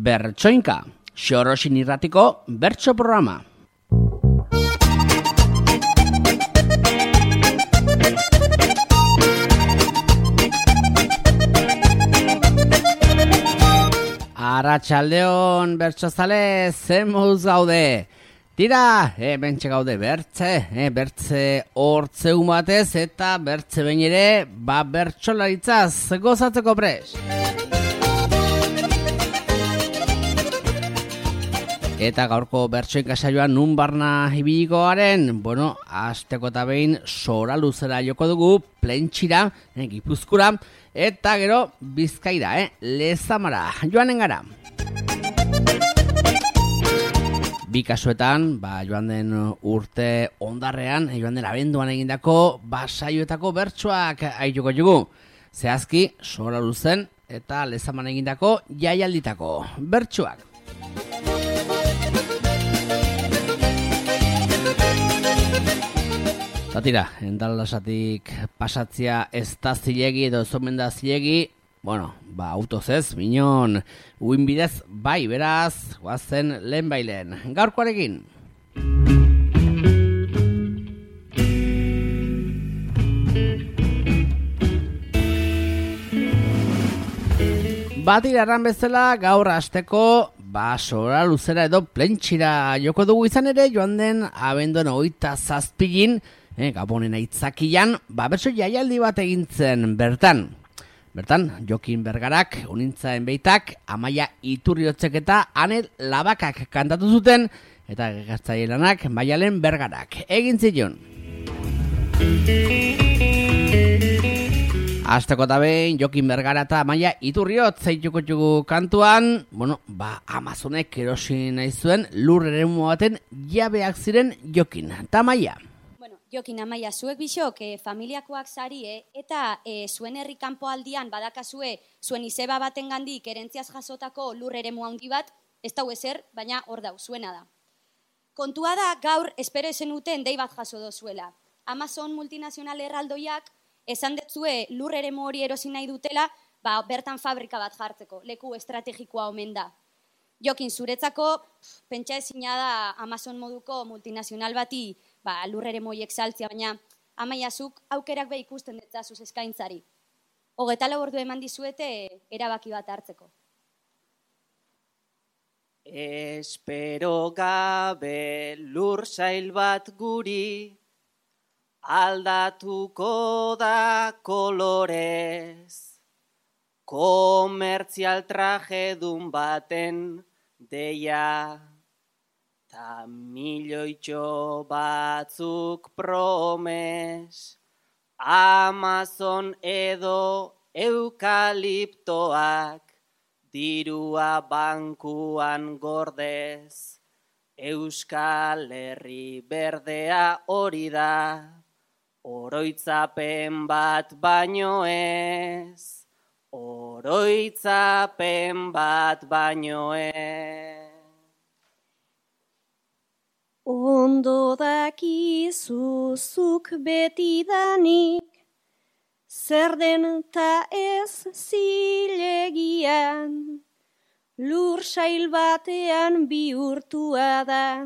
Bertsoinka, Xorosin irratiko bertso programa. Arratsaldeon bertsozale, zen moduz gaude? Tira, bentxe gaude bertze hortzeun batez eta bertze behin ere, bertsolaritzaz gozatzeko pres. Eta gaurko bertsoinka saioan nun barna ibiliko garen, asteko eta behin sora luzera joko dugu, Plentxira, Gipuzkura, eta gero Bizkaira, Lezamara, joanen gara. Bi kasuetan, joan den urte ondarrean, joan den abenduan egindako saioetako bertsoak aituko jugu. Zehazki, sora luzen eta Lezaman egindako jaialditako bertsoak. Zatira, endalasatik pasatzia ez da zilegi edo ez omen da zilegi, autoz ez, minon, uin bidez, beraz, guazen lehen bailen. Gaurkoarekin. Batira erran bezala, gaur hasteko, sora luzera edo Plentxira joko dugu izan ere, joan den abenduan 27 Gabonen aitzakian, bertso jaialdi bat egintzen bertan. Bertan, Jokin Bergarak, Unintzaen Beitak, Amaia Iturriotzek eta Anel Labakak kantatu zuten, eta gertzaielanak Maialen Bergarak egin zion. Hasteko eta behin, Jokin Bergara eta Amaia Iturriotz zeituko txugu kantuan, Amazonek erosi nahi zuen lur eremu baten jabeak ziren Jokin eta Amaia. Jokin, Amaia, zuek bisok familiakoak zarie eta zuen herri kanpoaldian badakazue zuen izeba baten gandik erentziaz jasotako lur eremu handi bat, ez dau ezer, baina hor dau, zuena da. Kontua da gaur espero zenuten dei bat jaso dozuela. Amazon multinazional erraldoiak esan detzue lur eremu hori erosi nahi dutela, bertan fabrika bat jartzeko, leku estrategikoa omen da. Jokin, zuretzako pentsa ezina da Amazon moduko multinazional bati lur eremoiek saltzia, baina Amaiazuk aukerak ikusten detzazuz eskaintzari. 24 ordu eman dizuete erabaki bat hartzeko. Espero gabe lur sail bat guri, aldatuko da kolorez, komertzial trajedun baten deia. Ta milioitxo batzuk promes, Amazon edo eukaliptoak, dirua bankuan gordez, Euskal Herri berdea hori da, oroitzapen bat baino ez, oroitzapen bat baino ez. Ondo dakizuzuk betidanik, zer den ta ez zilegian, lur sail batean bihurtua da,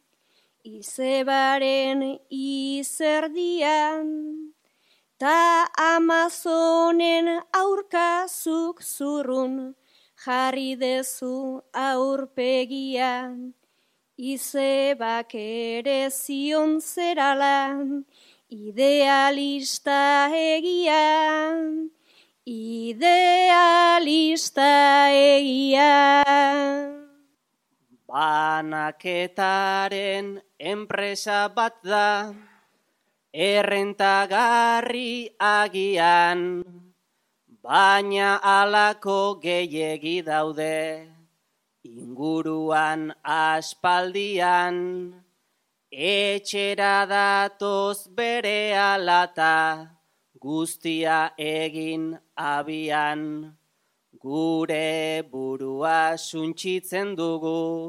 izebaren izerdian, ta Amazonen aurkazuk zurrun, jarri dezu aurpegian, izebak ere zion zeralan, idealista egian, idealista egian. Banaketaren enpresa bat da, errentagarri agian, baina halako gehiegi daude. Inguruan aspaldian, etxera datoz bere alata, guztia egin abian, gure burua suntsitzen dugu,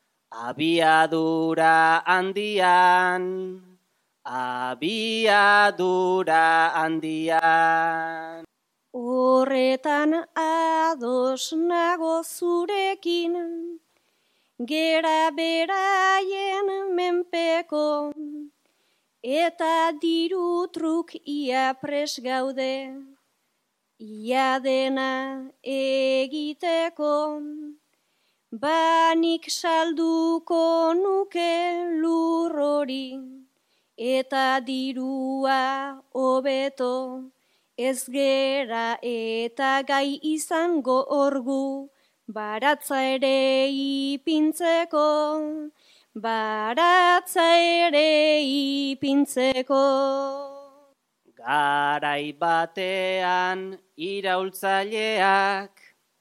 abiadura handian, abiadura handian. horretan ados nago zurekin, gera beraien menpeko, eta diru truk ia pres gaude, ia dena egiteko, banik salduko nuke lur hori, eta dirua hobeto, ez gera eta gai izango orgu, baratza ere ipintzeko, baratza ere ipintzeko. Garai batean iraultzaileak,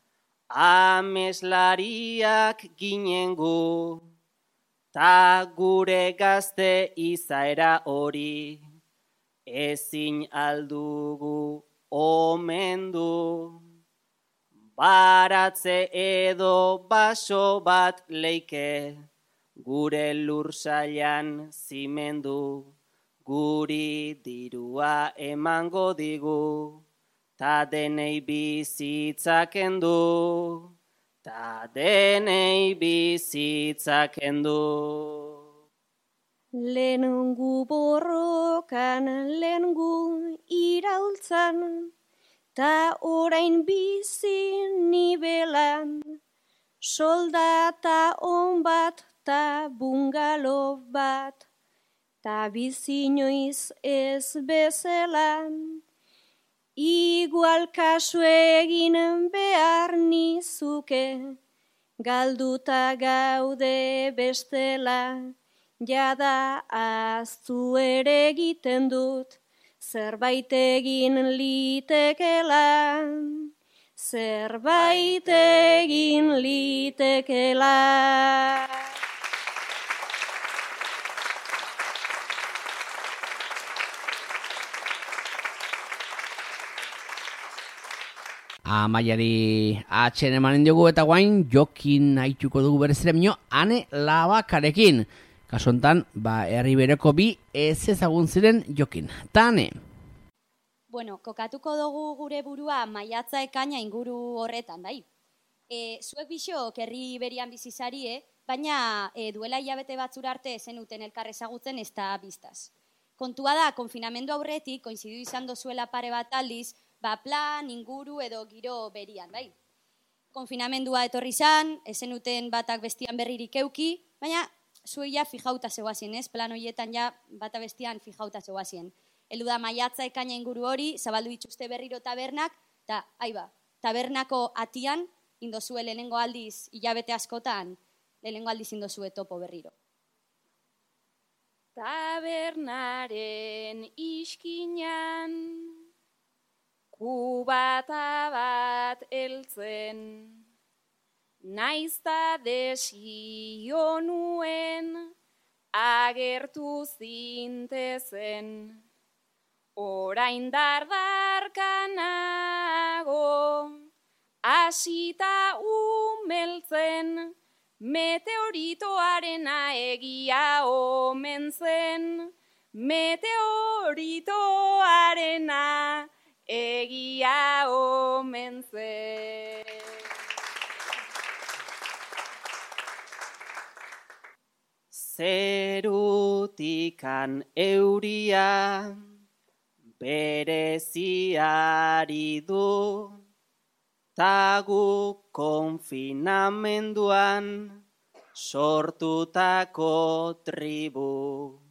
ameslariak ginen gu, ta gure gazte izaera hori, ezin aldugu omendu. Baratze edo baso bat leike, gure lursailan zimendu, guri dirua emango digu, ta denei bizitzakendu, ta denei bizitzakendu. Lehengu borrokan, lehengu iraultzan, ta orain bizi nibelan, soldata on bat, ta bungalo bat, ta bizi noiz ez bezelan, igual kasu egin behar nizuke, galduta gaude bestela, jada aztu ere egiten dut, zerbait egin litekela, zerbait egin litekela. Amaiari atxen emanen diogu eta guain jokin haituko dugu berezire minio Ane Labakarekin. Kaso hontan, herri bereko bi ez ezagun ziren jokin. Tane. Bueno, kokatuko dugu gure burua maiatza ekaina inguru horretan, bai. Zuek bixok herri berian bizizarie, baina duela hilabete batzura arte zenuten elkar ezagutzen ez da biztaz. Kontua da, konfinamendu aurretik, koinzidu izan dozuela pare bat aldiz, plan, inguru edo giro berian, bai. Konfinamendua etorri zan, ezenuten batak bestian berririk euki, baina zuei ja fijauta zegoazien, ez? Plan horietan ja bata bestian fijauta zegoazien. Heldu da maiatza ekaina inguru hori, zabaldu dituzte berriro tabernak, eta tabernako atian, indozue lehenengo aldiz hilabete askotan, lehenengo aldiz indozue topo berriro. Tabernaren iskinan, kubata bat eltzen, naizta desio nuen, agertu zintezen, orain dardarkanago, asita umeltzen, meteoritoarena egia omen zen, meteoritoarena egia omen zen. Zerutikan euria bereziari du, tagu konfinamenduan sortutako tribu.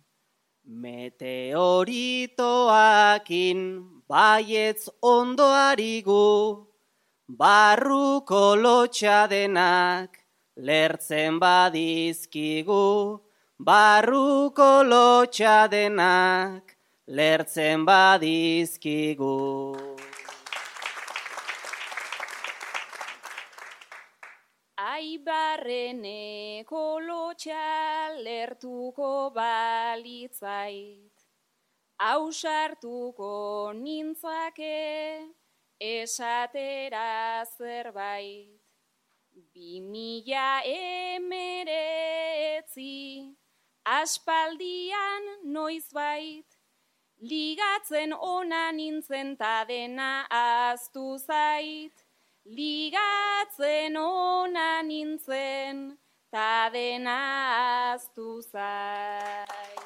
Meteoritoakin baietz ondoarigu, barruko lotxadenak lertzen badizkigu, barruko lotxadenak lertzen badizkigu. Aibarreneko lotxa lertuko balitzait, ausartuko nintzake esatera zerbait. 2019 aspaldian noizbait, Ligatzen ona nintzen ta dena ahaztu zait. Ligatzen ona nintzen ta dena ahaztu zait.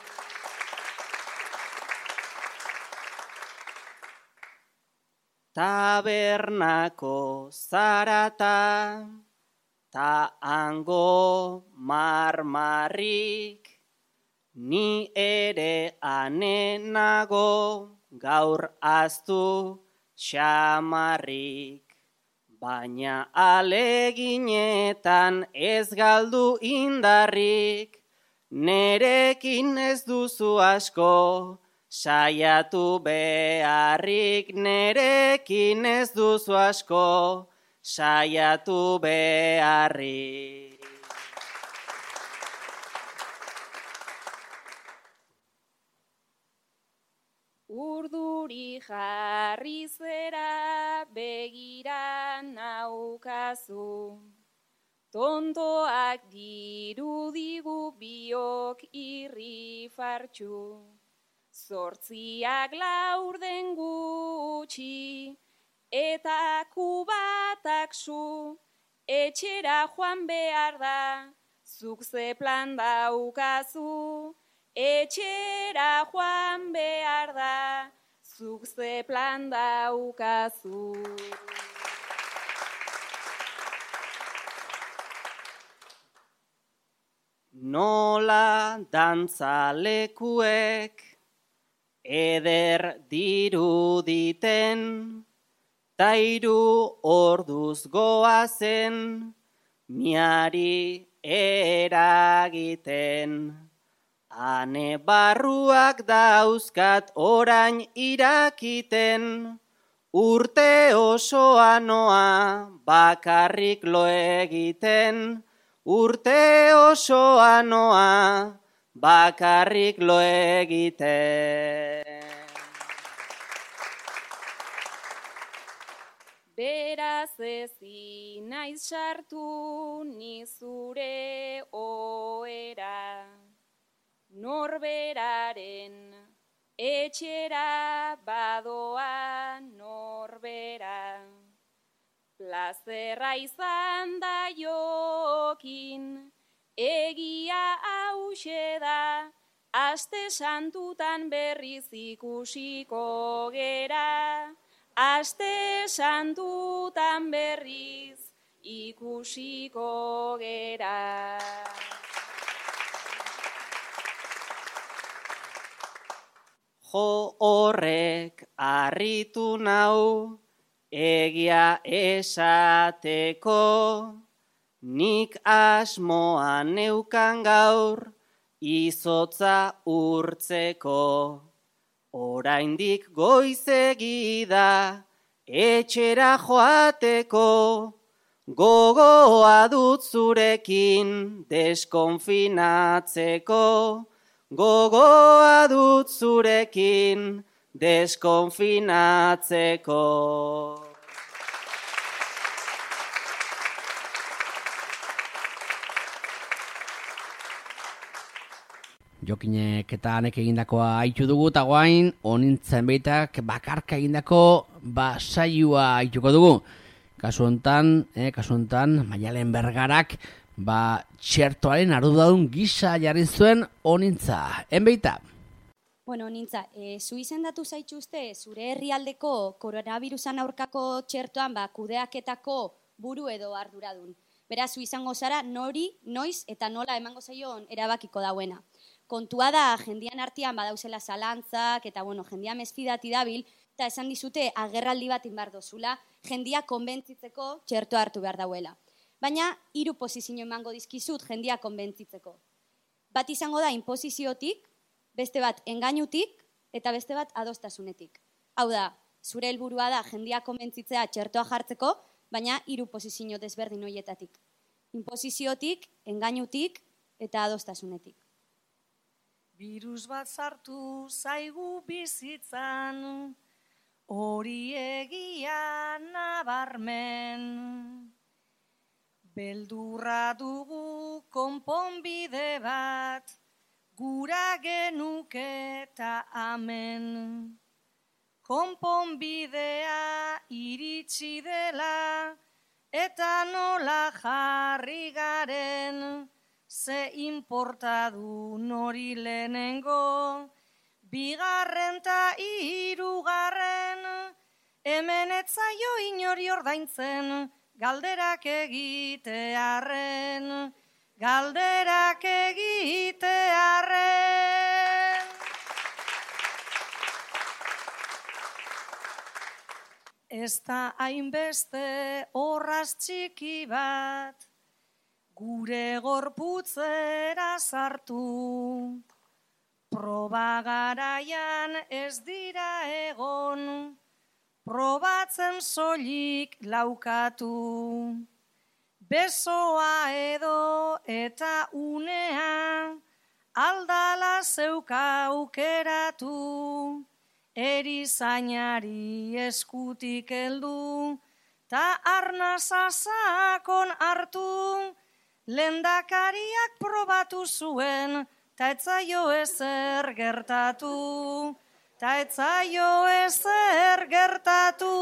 Tabernako zarata, ta hango marmarrik, ni ere anenago gaur aztu xamarrik. Baina aleginetan ez galdu indarrik, nerekin ez duzu asko, saiatu beharrik. Nerekin ez duzu asko, saiatu beharrik. Urduri jarri zera begira naukazu, tontoak dirudigu biok irri fartxu, zortziak laurden gutxi, eta kubatak zu, etxera joan behar da, zuk ze plan daukazu. Etxera joan behar da, zuk ze plan daukazu. Nola dantzalekuek eder diruditen, ta 3 orduz goazen miari eragiten. Ane barruak dauzkat orain irakiten, urte osoa noa bakarrik lo egiten. Urte osoa noa bakarrik lo egiten. Beraz ezin naiz sartu ni zure ohera, norberaren etxera badoa norbera. Plazerra izan da jokin, egia hauxe da, aste santutan berriz ikusiko gera. Aste santutan berriz ikusiko gera. Jo horrek harritu nau, egia esateko, nik asmoa neukan gaur, izotza urtzeko. Oraindik goizegi da, etxera joateko, gogoa dut zurekin deskonfinatzeko. Gogoa dut zurekin deskonfinatzeko. Jokinek eta Anek egindakoa haitu dugu, eta guain Onintzen Beitak bakarka egindako saioa haituko dugu. Kasu hontan Maialen Bergarak txertoaren arduradun gisa jarri zuen Onintza. Enbeita? Bueno, Onintza, zu izendatu zaituzte zure herrialdeko koronavirusan aurkako txertoan kudeaketako buru edo arduradun. Beraz, zu izango zara nori, noiz eta nola emango zaion erabakiko dauena. Kontua da, jendian artean badauzela zalantzak, eta jendia mesfidati dabil, eta esan dizute agerraldi bat inbar dozula, jendia konbentzitzeko txertoa hartu behar dauela. Baina, 3 posizio emango dizkizut jendia konbentzitzeko. Bat izango da inposiziotik, beste bat engainutik, eta beste bat adostasunetik. Hau da, zure helburua da jendia konbentzitzea txertoa jartzeko, baina 3 posizio desberdin horietatik. Inposiziotik, engainutik, eta adostasunetik. Virus bat sartu zaigu bizitzan, hori egia nabarmen. Beldurra dugu konponbide bat, gura genuke eta amen. Konponbidea iritsi dela, eta nola jarri garen, ze inporta du nori lehenengo, bigarren ta hirugarren, hemen etzaio inori ordaintzen, galderak egitearren, galderak egitearren. Ez da hainbeste orraz txiki bat, gure gorputzera sartu. Proba garaian ez dira egon, probatzen soilik laukatu. Besoa edo eta unea, aldala zeuka aukeratu. Erizainari eskutik heldu, ta arnasa sakon hartu, lehendakariak probatu zuen, ta etzaio ezer gertatu, ta etzaio ezer gertatu.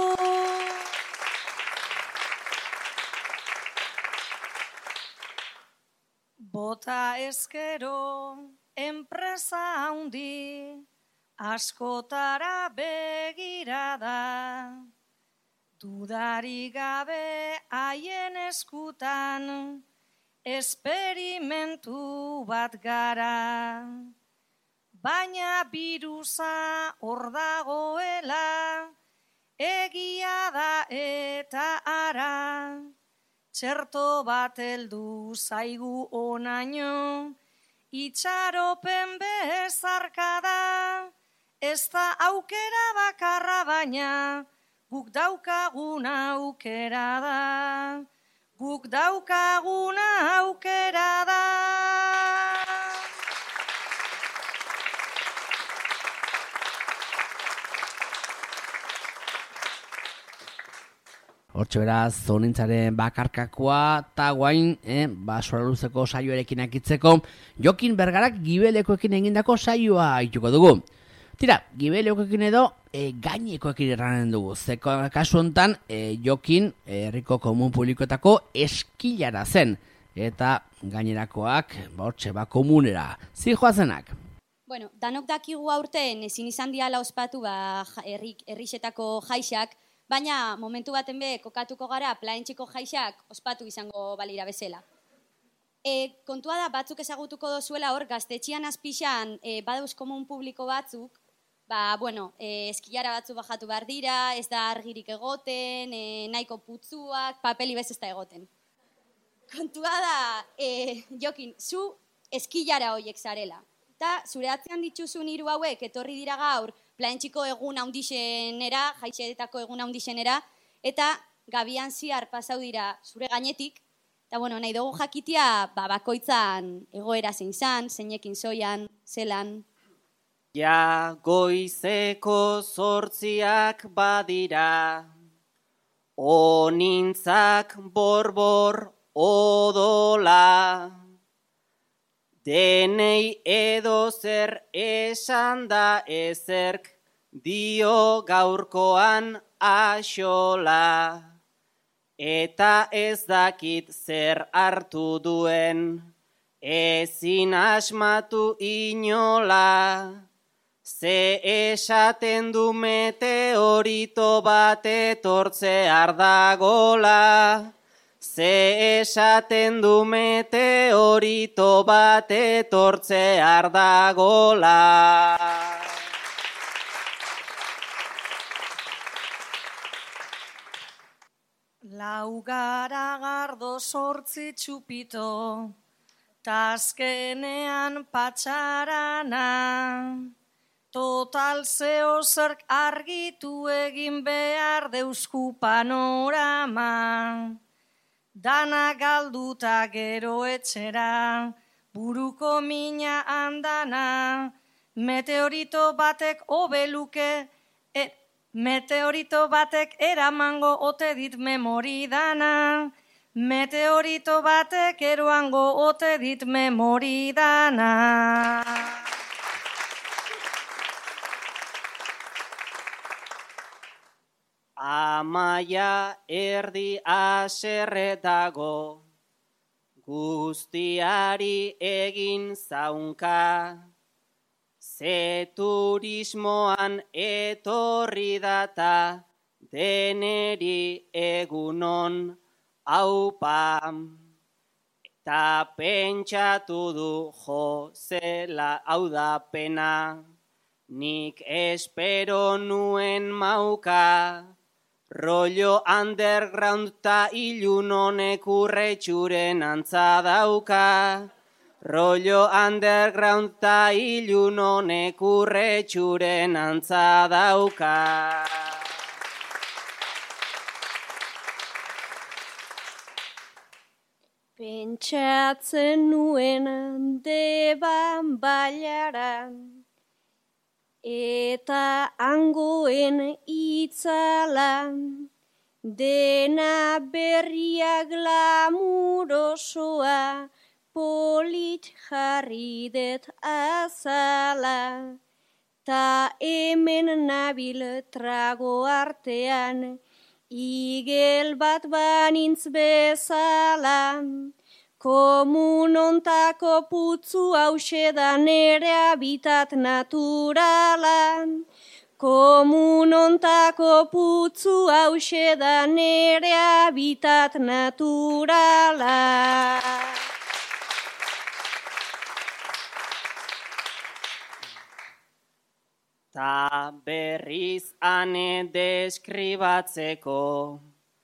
Bota ezkero, enpresa handi, askotara begira da, dudari gabe haien eskutan, esperimentu bat gara. Baina birusa hor dagoela, egia da eta ara, txerto bat heldu zaigu onaino, itxaropen bezarka da. Ez da aukera bakarra baina, guk daukaguna aukera da. Guk daukaguna aukera da. Hortxe beraz, zonintzaren bakarkakoa, eta guain, sora luzeko saioarekin akitzeko, Jokin Bergarak gibelekoekin egindako saioa ituko dugu. Tira, gibelekoekin edo gainekoekin erranen dugu. Zeko kasu honetan, Jokin herriko komun publikoetako eskilara zen. Eta gainerakoak, hortxe komunera. Zijoazenak. Bueno, danok dakigu aurten ezin izan diala ospatu herrixetako jaixak, baina momentu baten kokatuko gara Plaentxiko jaixak ospatu izango balira bezala. Kontua da batzuk ezagutuko dozuela hor Gaztetxean azpixan badauz komun publiko batzuk, eskilara batzuk bajatu behar dira, ez da argirik egoten, nahiko putzuak, papeli bez ez da egoten. Kontua da, Jokin, zu eskilara horiek zarela. Eta zure atzean dituzun hiru hauek etorri dira gaur Plaentxiko egun haundixenera, jaixetako egun haundixenera, eta gabian ziar pasau dira zure gainetik, eta nahi dugu jakitia bakoitzan egoera zein zan, zeinekin zoian, zelan. Ja goizeko 8 badira, onintzak borbor odola, denei edo zer esan da ezerk dio gaurkoan axola, eta ez dakit zer hartu duen, ezin asmatu inola, ze esaten du meteorito bat etortzear dagola, ze esaten du meteorito bat etortzear dagola. Laugara gardo 8 txupito, ta azkenean patxarana. Total zeo zerk argitu egin behar deusku panorama. Dana galduta gero etxera, buruko mina andana, meteorito batek obeluke, meteorito batek eramango ote dit memori dana, meteorito batek eroango ote dit memoridana. Amaia erdi aserre dago, guztiari egin zaunka. Ze turismoan etorri data, deneri egunon aupa. Eta pentsatu du jo zela hau da pena, nik espero nuen mauka. Rollo underground ta ilun honek urretxuren antza dauka. Rollo underground ta ilun honek urretxuren antza dauka. Pentsatzen nuen Deban bailaran, eta hangoen itzalan, dena berria glamurosoa, polit jarri det azala. Ta hemen nabil trago artean, igel bat banintz bezala. Komunontako putzu hause da nere habitat naturala. Komunontako putzu hause da nere habitat naturala. Ta berriz ane deskribatzeko,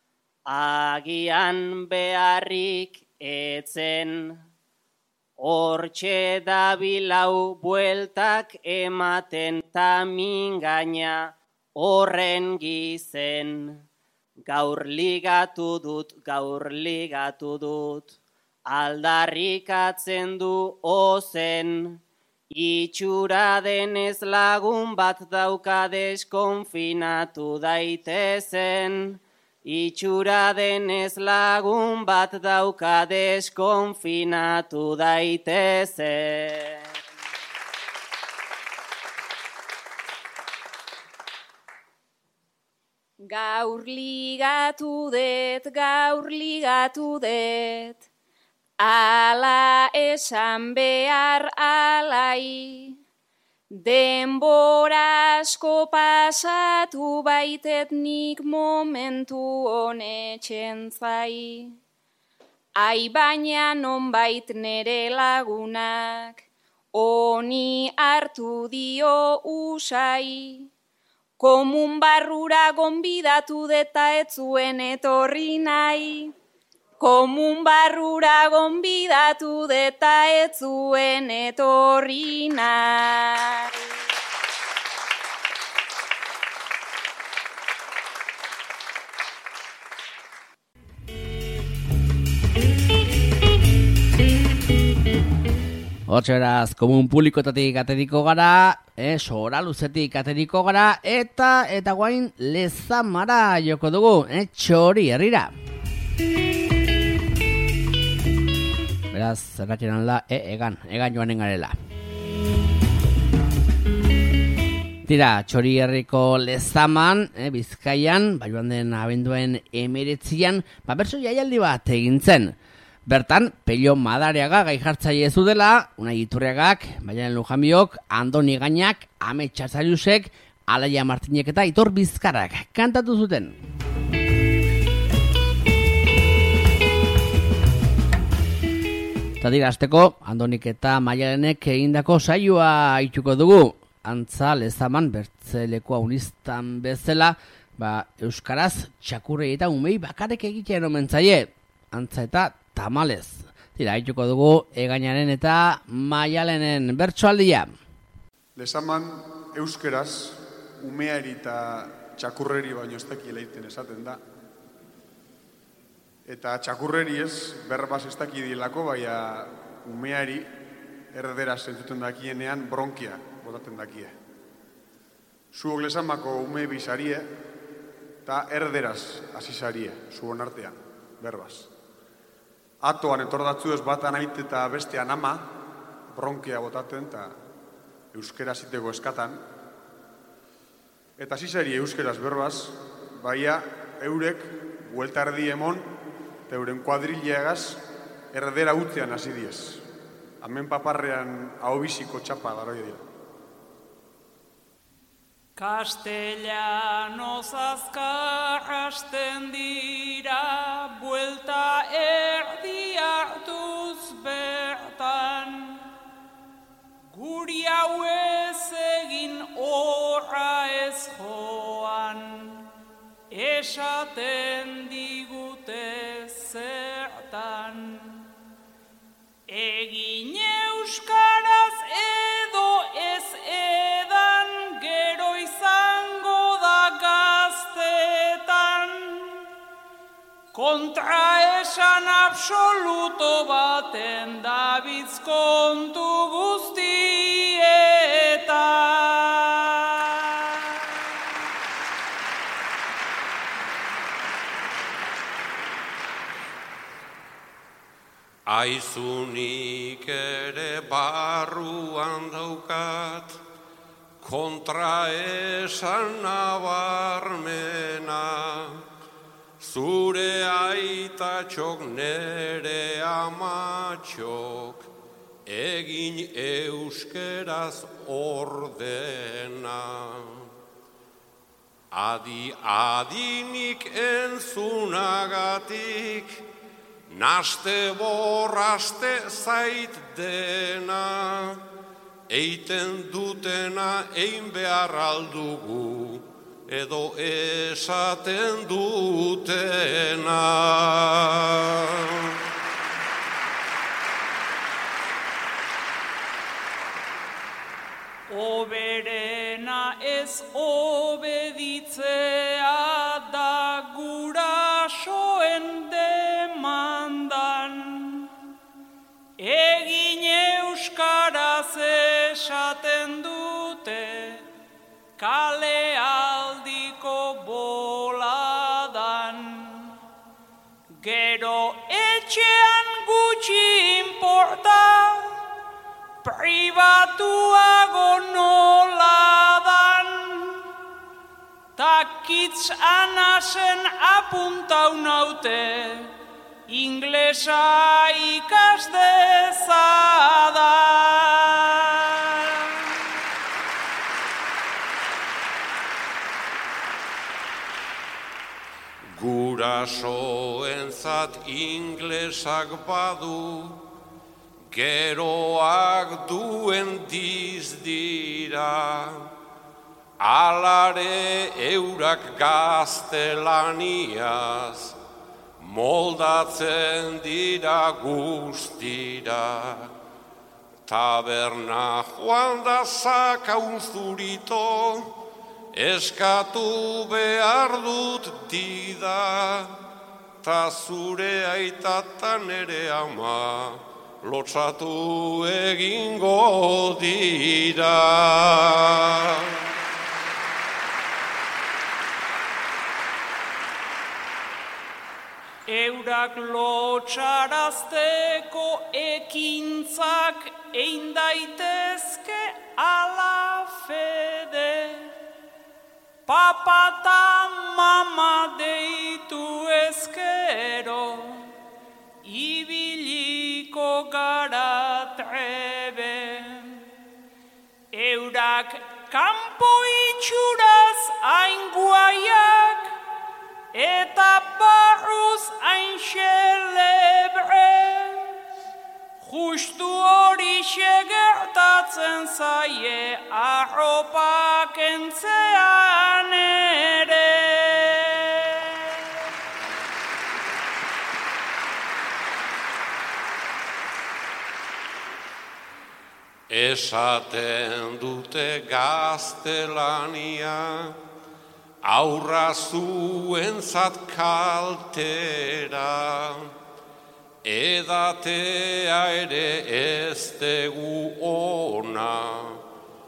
agian beharrik etzen. Hortxe dabilau bueltak ematen ta mingaina horren gizen. Gaur ligatu dut, aldarrikatzen du ozen. Itxura denez lagun bat dauka deskonfinatu daitezen. Itxura denez lagun bat dauka deskonfinatu daitezen. Gaur ligatu det, ala esan behar alai. Denbora asko pasatu baitet nik momentu honetxen zai. Ai baina nonbait nere lagunak, honi hartu dio usai. Komun barrura gonbidatu deta ez zuen etorri nahi. Komun barrura gonbidatu deta ez zuen etorri nahi. Hortxeraz, komun publikotatik ateriko gara, sora luzetik ateriko gara, eta guain Lezamara joko dugu, Txori herrira. Beraz, zerratxeran la, egan joanen garela. Tira, Txori herriko Lezaman, Bizkaian, joan den abenduen 19an, bertso jaialdi bat egin zen. Bertan, Pello Madariaga gai jartzaile zudela, Unai Iturriagak, Maialen Lujanbiok, Andoni Gainak, Ame Txarzariusek, Alaia Martinek eta Aitor Bizkarrak kantatu zuten. Eta dira hasteko, Andonik eta Maialenek egindako saioa ituko dugu. Antza Lezaman bertzelekoa unistan bezala, euskaraz txakurrei eta umei bakarek egitean omen zaie. Antza eta tamalez. Tira, haituko dugu Egainaren eta Maialenen bertsoaldia. Lezaman euskeraz umeari eta txakurreri baino ez dakiela egiten esaten da. Eta txakurreri ez, berbaz ez dakidilako, baina umeari erderaz entzuten dakienean bronkia botaten dakie. Zuok Lezamako ume bizarie eta erderaz azizarie, zuon artean, berbaz. atoan etordatzu ez batan ait eta bestean ama, bronkia botaten eta euskera ziteko eskatan. Eta zizari euskeraz berbaz, baina eurek buelta erdi emon eta euren kuadrileagaz erdera utzean hasi diez. Hemen paparrean ahobiziko txapa daroi dira. Castellanoz azkar hasten dira, buelta erdi hartuz bertan. Guri hau ez egin horra ez joan, esaten digute zertan. Egin euskaraz edo ez edan, gero izango da gaztetan. Kontra esan absoluto baten dabiz kontu guztietan. Aizunik ere barruan daukat, kontra esan nabarmena, zure aitatxok nere amatxok, egin euskeraz ordena. Adinik entzunagatik, naste borraste zait dena, eiten dutena ein behar aldugu, edo esaten dutena. Oberena ez obeditzea da gurasoen demandan. Egin euskaraz esaten dute, kale aldiko boladan. Gero etxean gutxi inporta, pribatuago noladan. Takitz anasen apuntau naute, inglesa ikas dezadan. Gurasoentzat inglesak badu, geroak duen dizdira, alare eurak gaztelaniaz, moldatzen dira guztira. Taberna joan da zakaun zurito, eskatu behar dut dida, ta zure aitatan ere ama, lotsatu egingo dira. Eurak lotsarazteko ekintzak ein daitezke ala fede. Papa ta mama deitu ezkero, ibiliko gara trebe. Eurak kanpo itxuraz hain guaiak, eta barruz hain xelebre. Justu hori gertatzen zaie arropak entzean ere. Esaten dute gaztelania, aurra zuentzat kaltera, edatea ere ez tegu ona,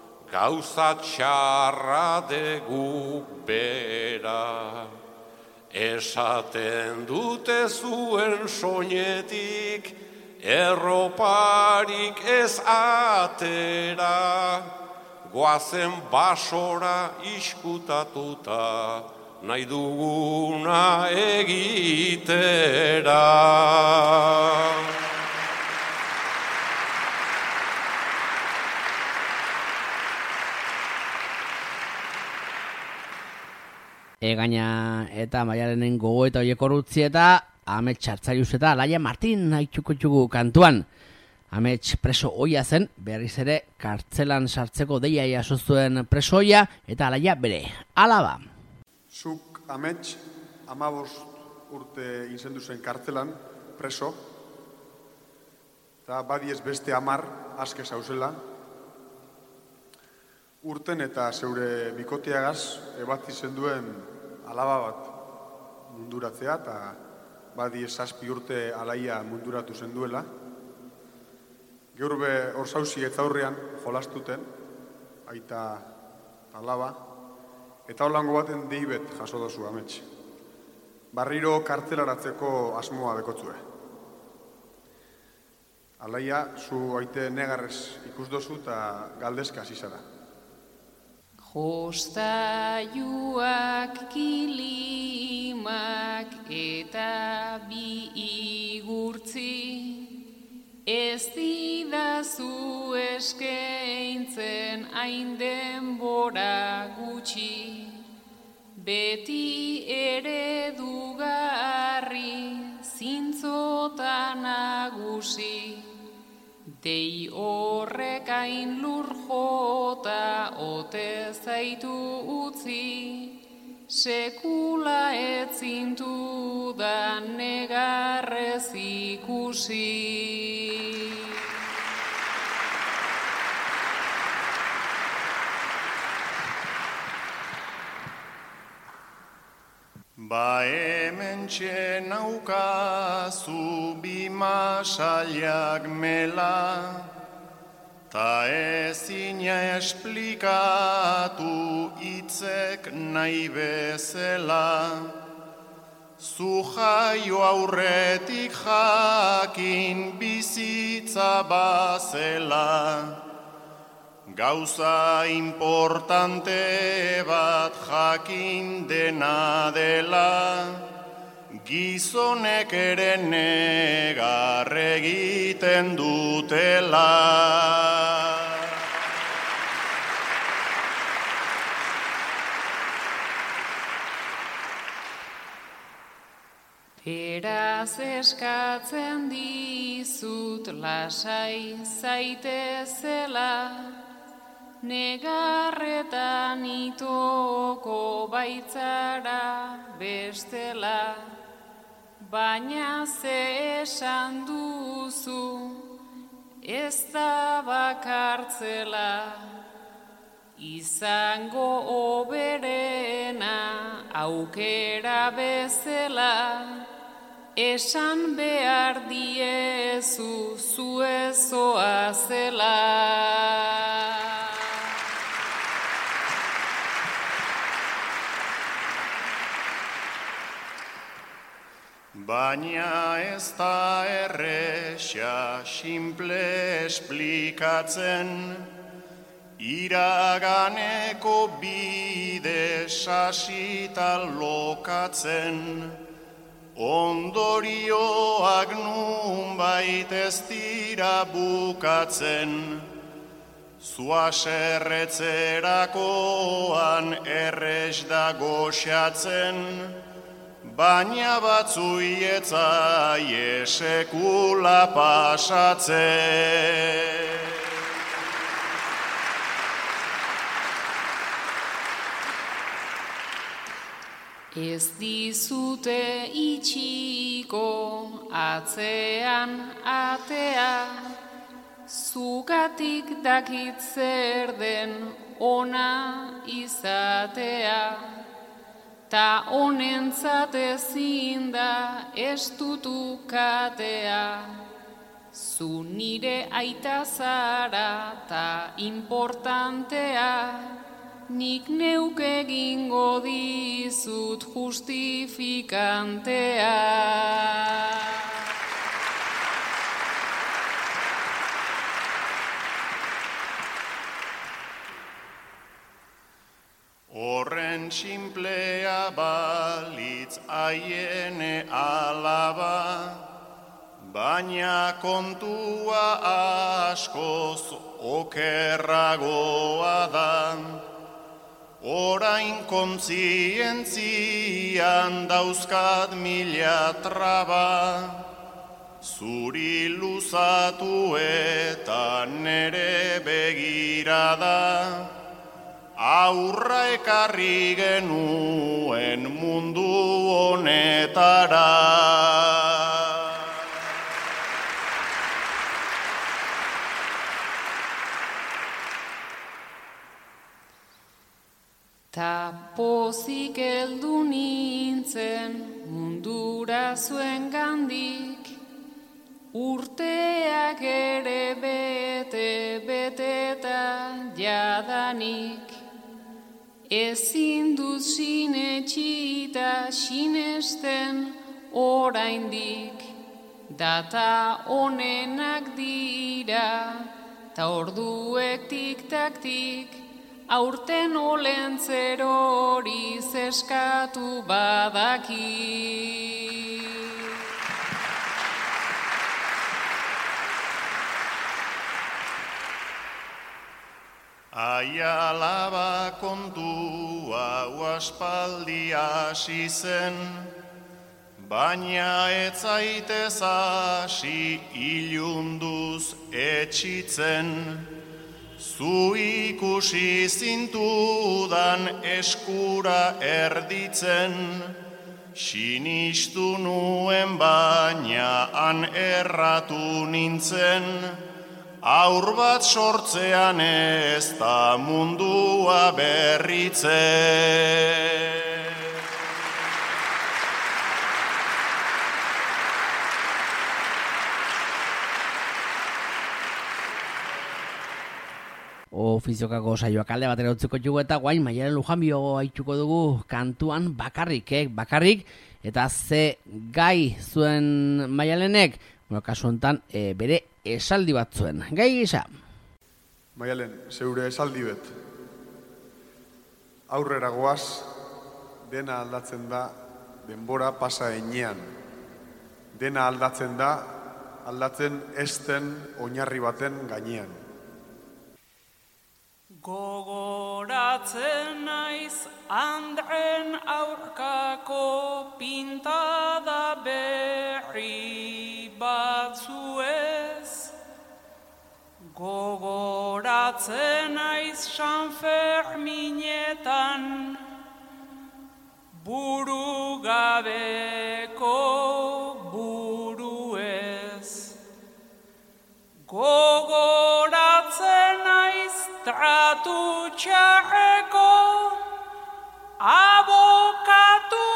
gauza txarra degu bera. Esaten dute zuen soinetik, erroparik ez atera, goazen basora iskutatuta, nahi duguna egitera. Egaina eta Maialenen gogoeta horiek horutzi eta Amets Hartzaiuz eta Alaia Martin haitxuko txugu kantuan. Amets preso oia zen, berriz ere kartzelan sartzeko deia jaso zuen preso oia eta Alaia bere alaba. Zuk Amets 15 urte inzendu zen kartzelan preso, eta badiez beste 10 aske zauzela. Urten eta zeure bikoteagaz ebatzi zenduen alaba bat munduratzea, eta badiez 7 urte Alaia munduratu zenduela. Gaur be hor zauzi etzaurrean jolastuten, aita alaba, eta holango baten deibet jaso dozu Amets. Barriro kartzelaratzeko asmoa bekotzue. Alaia, zu aite negarrez ikus dozu eta galdezka hasi zara. Jostaiuak, kilimak eta bi igurtzi, ez didazu eskaintzen hain denbora gutxi, beti eredugarri zintzotan nagusi. Dei horrek hain lur jota ote zaitu utzi, sekula ez zintudan negarrez ikusi. Ba hementxe naukazu bi masailak mela, ta ezina esplikatu hitzek nahi bezala. Zu jaio aurretik jakin bizitza bazela, gauza importante bat jakin dena dela, gizonek ere negar egiten dutela. Beraz eskatzen dizut lasai zaitezela, negarretan itoko baitzara bestela, baina ze esan duzu ez da bakartzela, izango oberena aukera bezala, esan behar diezu zu ezoa zela. Baina ez da erresa simple esplikatzen, iraganeko bide sasita lokatzen, ondorioak nunbait ez dira bukatzen, zua serretzerakoan errez da goxatzen, baina batzui etzaie sekula pasatzen. Ez dizute itxiko atzean atea, zugatik dakit zer den ona izatea, ta honentzat ezin da estutu katea, zu nire aita zara ta importantea, nik neuk egingo dizut justifikantea. Horren simplea balitz aiene alaba, baina kontua askoz okerragoa da. Orain kontzientzian dauzkat mila traba, zuri luzatu eta nere begirada, aurra ekarri genuen mundu honetara. Ta pozik heldu nintzen mundura zuen gandik, urteak ere beteta jadanik. Ezin dut sinetxita sinesten oraindik, data onenak dira, ta orduek tik-tak-tik, aurten olentzer hori zeskatu badaki. Aialaba kontua aspaldi hasi zen, baina ez zaitez hasi ilunduz etxitzen. Zu ikusi zintudan eskura erditzen, sinistu nuen baina han erratu nintzen, aur bat sortzean ez da mundua berritzen. Ofiziokako saioak alde batera utziko dugu eta guain Maialen Lujanbio haituko dugu kantuan bakarrik, eta ze gai zuen Maialenek, kasu honetan bere esaldi bat zuen. Gai gisa. Maialen, zeure esaldi bet. Aurrera goaz, dena aldatzen da denbora pasa enean. Dena aldatzen da, aldatzen ezten oinarri baten gainean. Gogoratzen naiz Andren aurkako pintada berri batzuez. Gogoratzen naiz San Ferminetan burugabeko buruez. Gogoratzen naiz tratu txarreko abokatu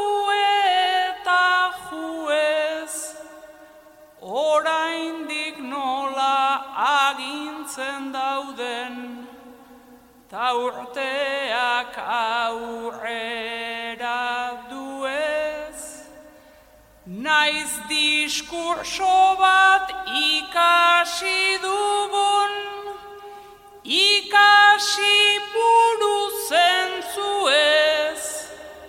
eta juez, oraindik nola agintzen dauden, ta urteak aurrera duez. Naiz diskurso bat ikasi dugun, ikasi buru zentzuez,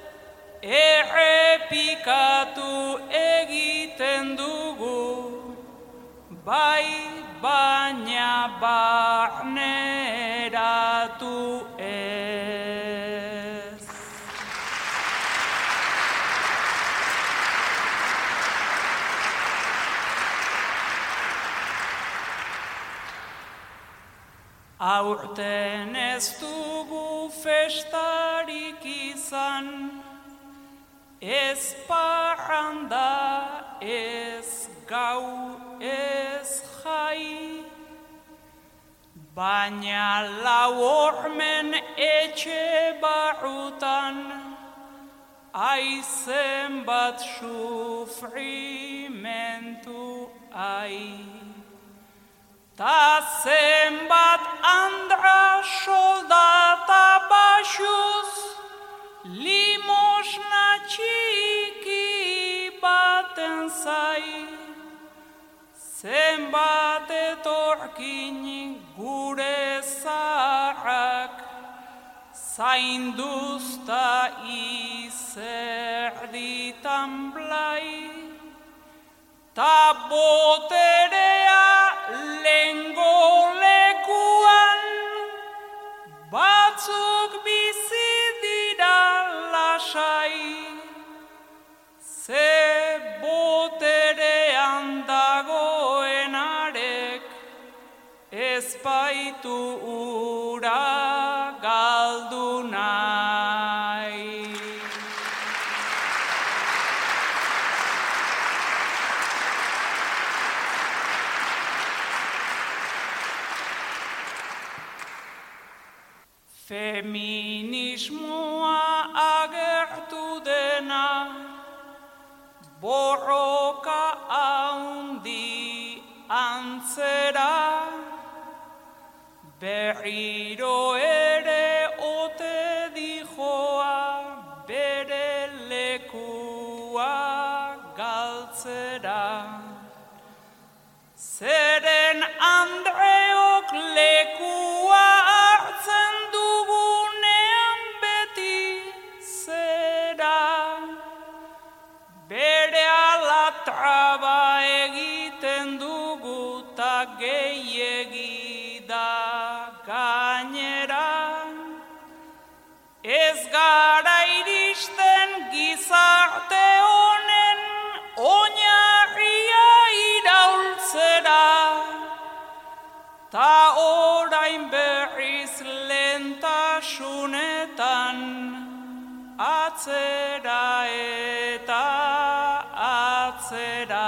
errepikatu egiten dugu, bai baina barneratu ez. Aurten ez dugu festarik izan, ez parranda, ez gau, ez jai, baina lau hormen etxe barrutan, aizen bat sufrimentu ai. Ta zenbat andra soldata baxuz, limosna txiki baten zai. Zenbat etorkin gure zaharrak, zainduzta izerditan blai. Ta boterea lengo lekuan, batzuk bizi dira lasai. Ze boterean dagoenarek, ez baitu ura galdu nahi. Feminismoa agertu dena, borroka haundi antzera, berriro ere ote dijoa bere lekua galtzera. Zeren Andreok lekua hartzen dugunean beti zera, bere alatraba egiten dugu ta gehiegi da gainera. Ez gara iristen gizarte honen oinarria iraultzera, ta orain berriz lentasunetan atzera eta atzera.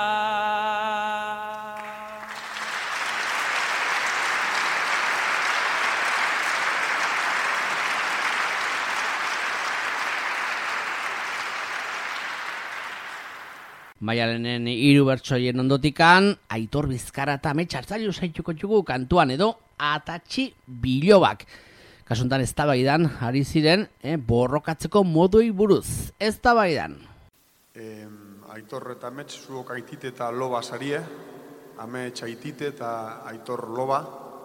Maialenen 3 bertsoien ondotikan, Aitor Bizkarra eta Amets Hartzailu zaituko txugu kantuan edo atatxi bilobak. Kasuntan eztabaidan ari ziren borrokatzeko moduei buruz. Eztabaidan. Aitor eta Amets zuok aitite eta loba sarie, Amets aitite eta Aitor loba.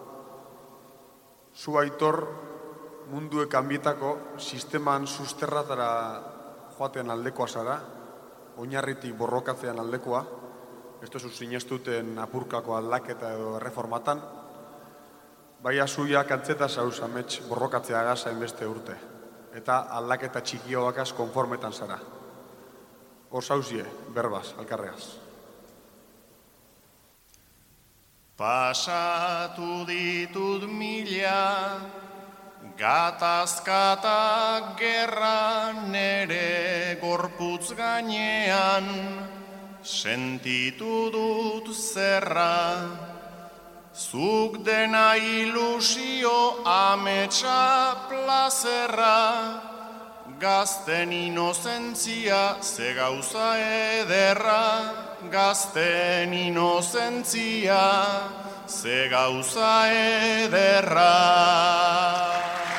Zu Aitor munduek hanbietako sisteman susterratara joaten aldekoa zara, oinarritik borrokatzean aldekoa, ez duzu sinestuten apurkako aldaketa edo erreformatan, baina zuiak antzeta zauz Amets borrokatzea gaza enbeste urte, eta aldaketa txikioakaz konformetan zara. Hor zauzie, berbaz, alkarreaz. Pasatu ditut mila, gatazkata gerra nere gorputz gainean, sentitu dut zerra, zuk dena ilusio ametsa plazerra, gazten inozentzia ze gauza ederra, gazten inozentzia ze gauza ederra.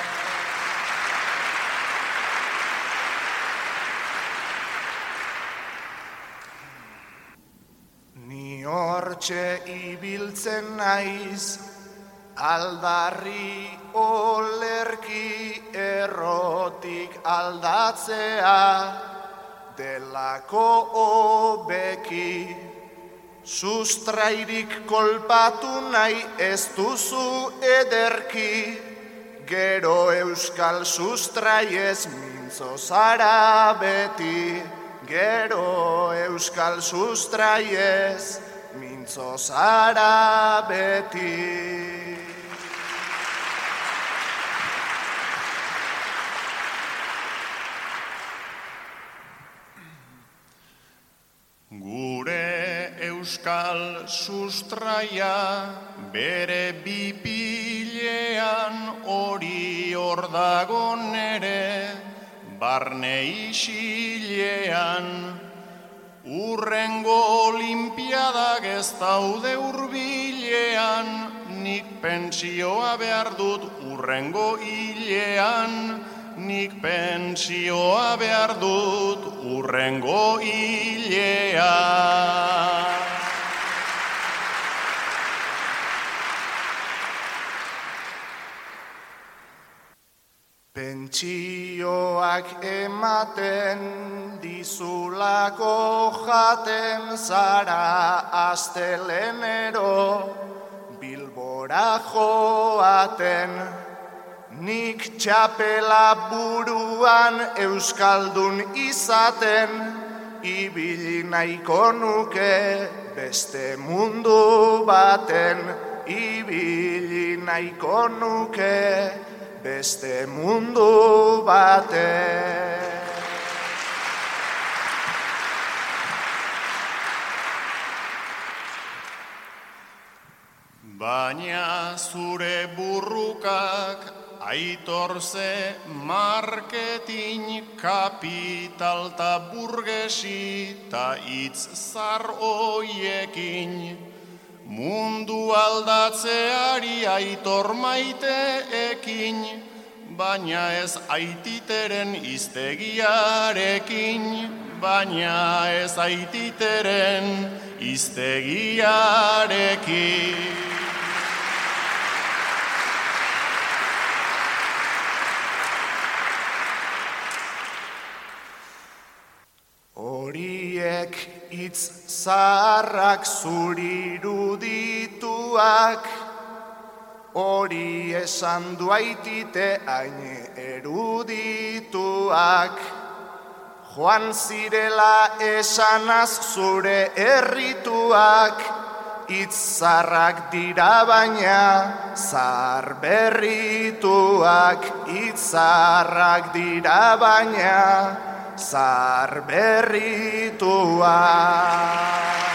Ni hortxe ibiltzen naiz, aldarri olerki errotik aldatzea, delako hobeki, sustrairik kolpatu nahi ez duzu ederki, gero euskal sustraiez mintzo zara beti, gero euskal sustraiez mintzo zara beti. Gure euskal sustraia bere bipilean hori hor dago nere, barne isilean. Urrengo olimpiadak ez daude hurbilean, nik pentsioa behar dut urrengo hilean, nik pentsioa behar dut urrengo hilean. Pentsioak ematen dizulako jaten zara astelenero Bilbora joaten. Nik txapela buruan euskaldun izaten, ibili nahiko nuke beste mundu baten, ibili nahiko nuke beste mundu baten. Baina zure burrukak aitorze marketing, kapital ta burgesi ta hitz zar oiekin. Mundu aldatzeari aitor maite ekin, baina ez aititeren iztegiarekin, baina ez aititeren iztegiarekin. Horiek hitz zaharrak zurirudituak, hori esan duaitite hain erudituak. Joan zirela esanaz zure errituak, hitz zaharrak dira baina zahar berrituak, hitz zaharrak dira baina zahar berrituak.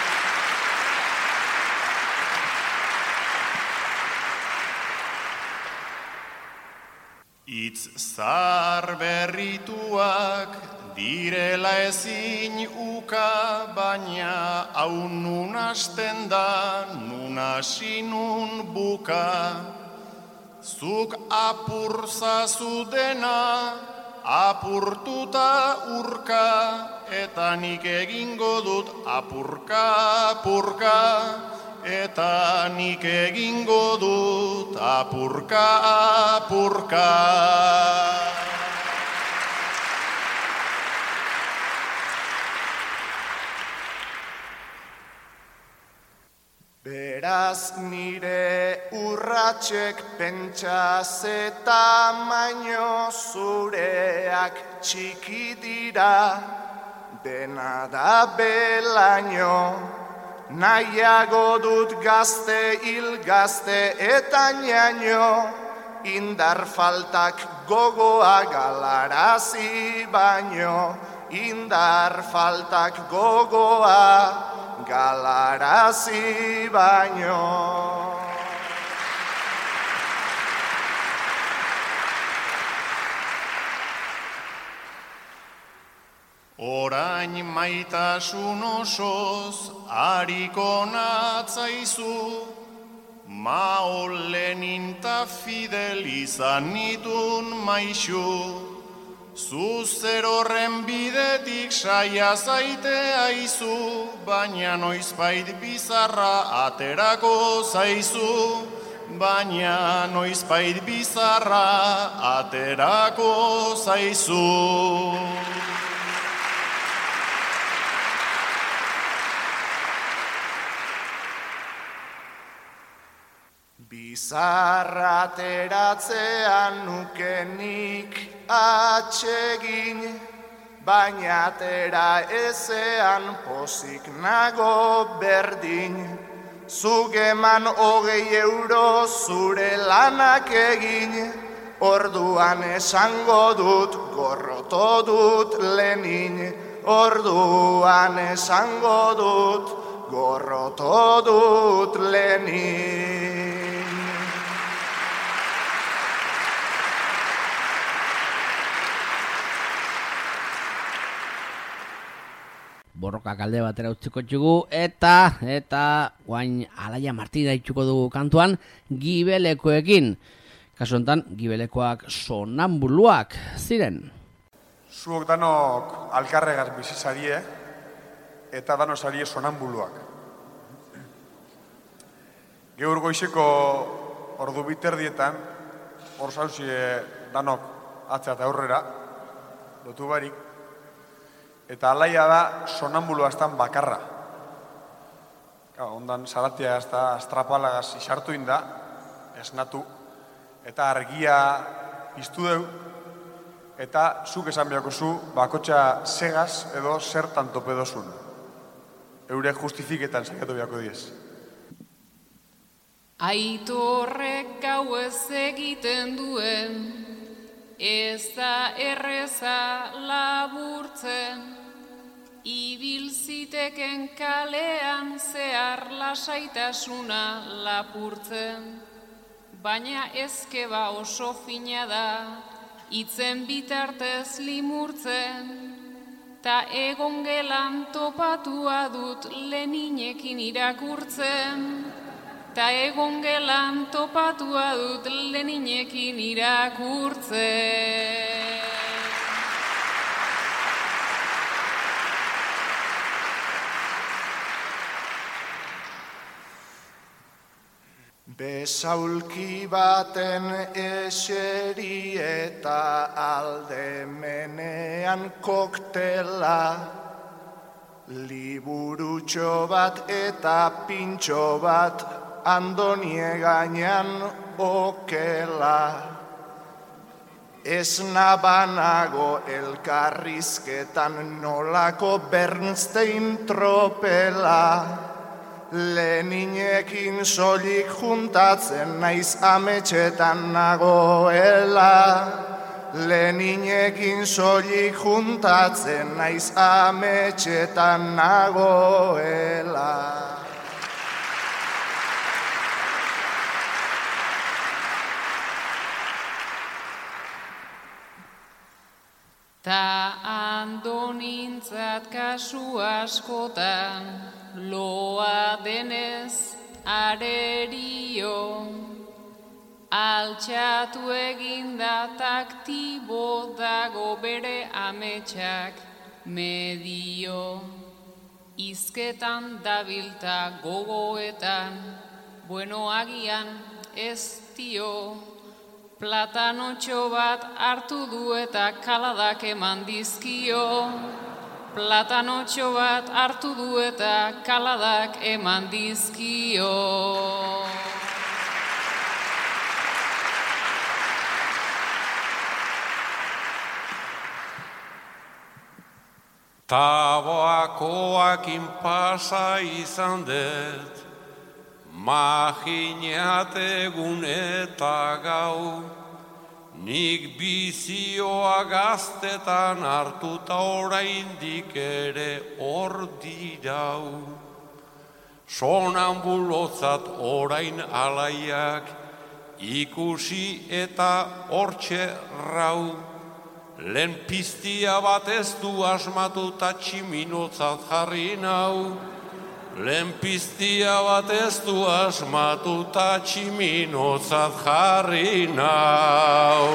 Hitz zahar berrituak direla ezin uka, baina hau nun hasten da, nun hasi nun buka. Zuk apurzazu dena, apurtuta urka, eta nik egingo dut apurka, eta nik egingo dut apurka. Beraz nire urratsek pentsaz eta maino zureak txiki dira, dena da belaino. Nahiago dut gazte hil gazte eta ñaño, indar faltak gogoa galarazi baino, indar faltak gogoa galarazi baino. Orain maitasun osoz hariko natzaizu, Mao Lenin ta Fidel izan nitun maixu. Zuzer horren bidetik saia zaite aizu, baina noizbait bizarra aterako zaizu, baina noizbait bizarra aterako zaizu. Bizarra ateratzean nukenik atsegin, baina atera ezean pozik nago berdin. Zuk eman 20 euro zure lanak egin, orduan esango dut gorroto dut Lenin, orduan esango dut gorroto dut Lenin. borrokak alde batera utziko txugu, eta guain Alaia Martina itxuko dugu kantuan gibelekoekin. Kasu honetan, gibelekoak sonambuluak ziren. Zuok danok alkarregaz bizizarie, eta dano zarie sonambuluak. Geur goizeko ordu biterdietan, hor zauzie danok atzea eta aurrera, lotu barik, eta Alaia da sonambuloa estan bakarra. Ondan zaratia ez da astrapalagaz isartu inda, esnatu, eta argia piztu deu, eta zuk esan behako zu, bakotxa segaz edo zertan tope dozun. Eure justifiketan saiatu behako diez. Aitorrek gau ez egiten duen, ez da erreza laburtzen, ibil ziteken kalean zehar lasaitasuna lapurtzen, baina ezkeba oso fina da, itzen bitartez limurtzen, ta egon gelan topatua dut Leninekin irakurtzen, ta egon gelan topatua dut Leninekin irakurtzen. Besaulki baten eseri eta aldemenean koktela, liburutxo bat eta pintxo bat Andonie gainean okela. Ez nabanago elkarrizketan nolako Bernstein tropela, Leninekin soilik juntatzen naiz ametxetan nagoela. Leninekin soilik juntatzen naiz ametxetan nagoela. Ta Andonintzat kasu askotan, loa denez arerio, altxatu eginda taktibo dago bere ametsak medio. Izketan dabilta gogoetan, bueno agian ez dio, platanotxo bat hartu du eta kaladak eman dizkio. Platanotxo bat hartu du eta kaladak eman dizkio. Tabakoakin pasa izan dut, maginat egun eta gau, nik bizioa gaztetan hartuta oraindik ere hor dirau. Sonambulotzat orain Alaiak ikusi eta hortxe rau. Lehen piztia bat ez du asmatuta tximinotzat jarri nau. Lehen piztia bat ez du asmatuta tximinotzat jarri nau.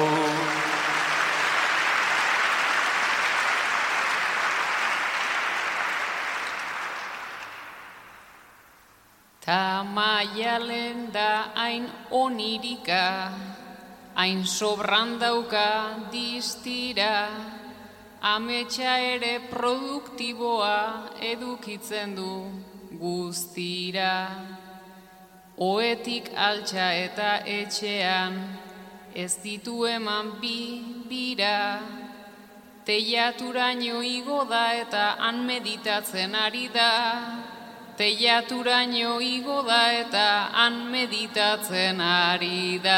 Ta maialen da hain onirika, hain sobran dauka distira, ametsa ere produktiboa edukitzen du guztira. Oetik altxa eta etxean, ez ditu eman bira, teilaturaino igo da eta han meditatzen ari da. Teilaturaino igo da eta han meditatzen ari da.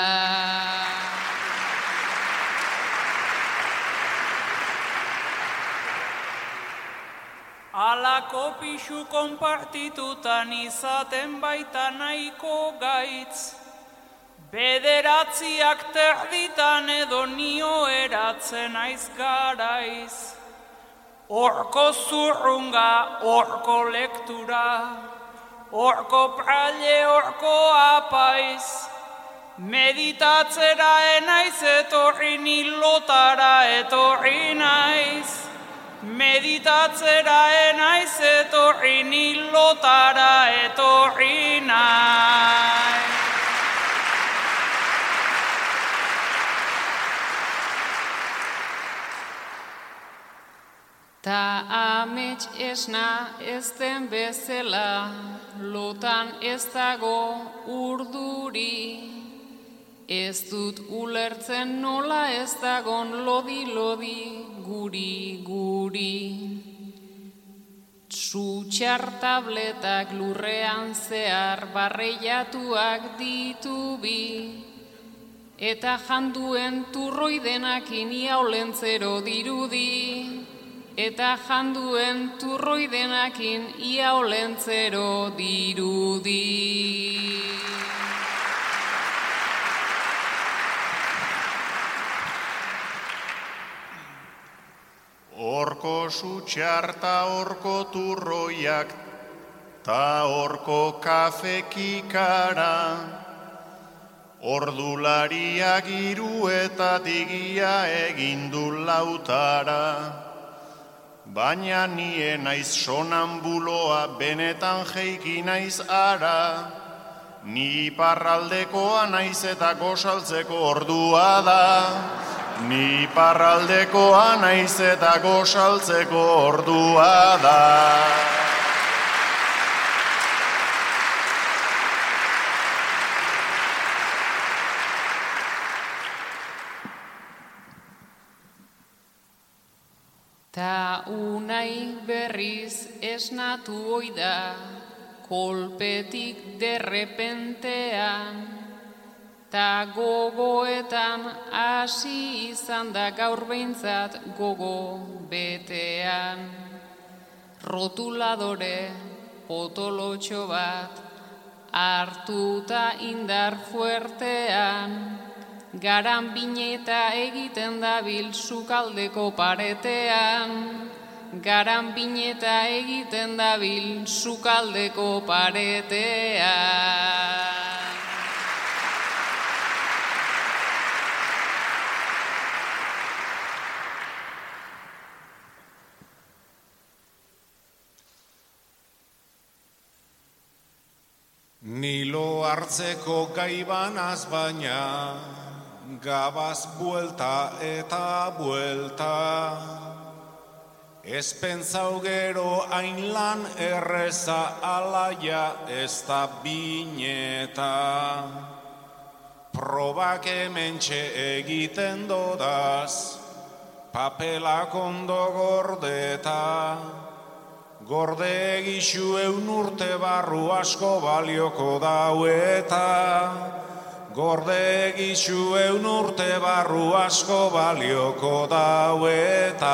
Alako pixu konpartitutan izaten baita nahiko gaitz, bederatziak terditan edo nio eratzen aiz garaiz. Horko zurrunga, horko lektura, horko praile, horko apaiz, meditatzera enaiz etorri nilotara etorri naiz. Meditatzera enaiz etorri nilotara etorri naiz. Ta amets esna ez den bezala, lotan ez dago urduri. Ez dut ulertzen nola ez dagon lodi-lodi, guri-guri. Txutxar tabletak lurrean zehar barreiatuak ditu bi, eta janduen turroidenakin iaulentzero dirudi. Eta janduen turroidenakin iaulentzero dirudi. Horko sutxarta, horko turroiak, ta horko kafekikara, ordulariak hiru eta digia egindu lautara. Baina nien naiz sonambuloa benetan jeiki naiz ara, ni iparraldekoa naiz eta gosaltzeko ordua da. Ni iparraldekoa naiz eta gosaltzeko ordua da. Ta unai berriz esnatu oida, kolpetik derrepentean, ta gogoetan hasi izan da gaur behintzat gogo betean. Rotuladore potolotxo bat hartuta indar fuertean, garan bineta egiten dabil sukaldeko paretean. Garan bineta egiten dabil sukaldeko paretean. Nilo hartzeko gaibanaz baina, gabaz buelta eta buelta. Ez pentsau gero hain lan erreza alaia ez da bineta. Probak hementxe egiten dodaz, papelak ondo gordeta. Gorde egizu 100 urte barru asko balioko dau eta. Gorde egizu 100 urte barru asko balioko dau eta.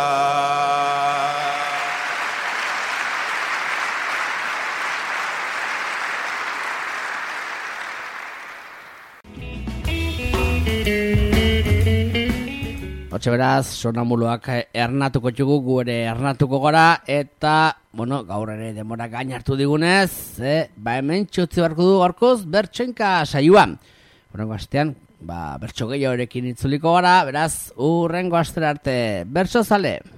Hortxe beraz, sonambuloak ernatuko txugu, gu ere ernatuko gara, eta, bueno, gaur ere demora gain hartu digunez, hemen txutzi barko du gaurkoz bertsoenka saioan. Horrengo astean, bertso gehiagorekin itzuliko gara, beraz, urrengo astera arte, bertso zale!